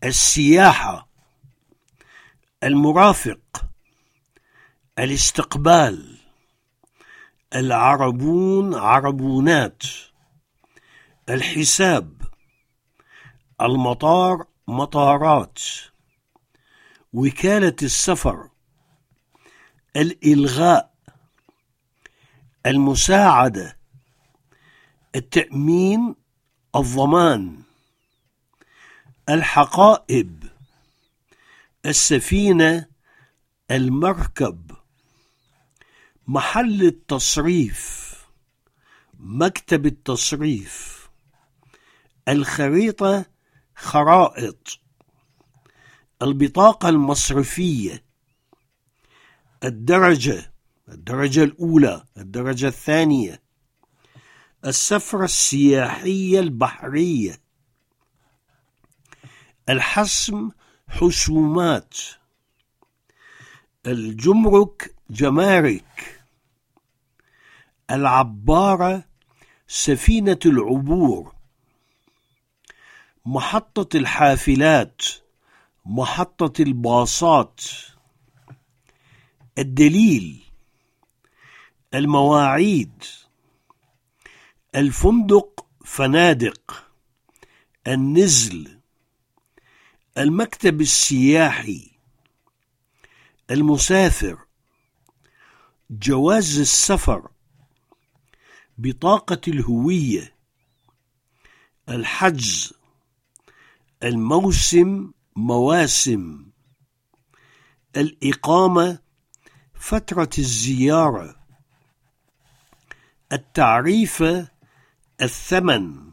السياحة، المرافق، الاستقبال، العربون عربونات، الحساب، المطار مطارات، وكالة السفر، الإلغاء، المساعدة، التأمين، الضمان، الحقائب، السفينة، المركب، محل التصريف، مكتب التصريف، الخريطة، خرائط، البطاقة المصرفية، الدرجة الأولى، الدرجة الثانية، السفرة السياحية البحرية، الحسم، حسومات، الجمرك، جمارك، العبارة، سفينة العبور، محطة الحافلات، محطة الباصات، الدليل، المواعيد، الفندق، فنادق، النزل، المكتب السياحي، المسافر، جواز السفر، بطاقة الهوية، الحجز، الموسم، مواسم، الإقامة، فترة الزيارة، التعريفة، الثمن،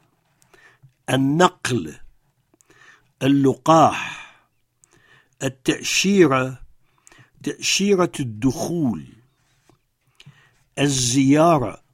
النقل، اللقاح، التأشيرة، تأشيرة الدخول، الزيارة،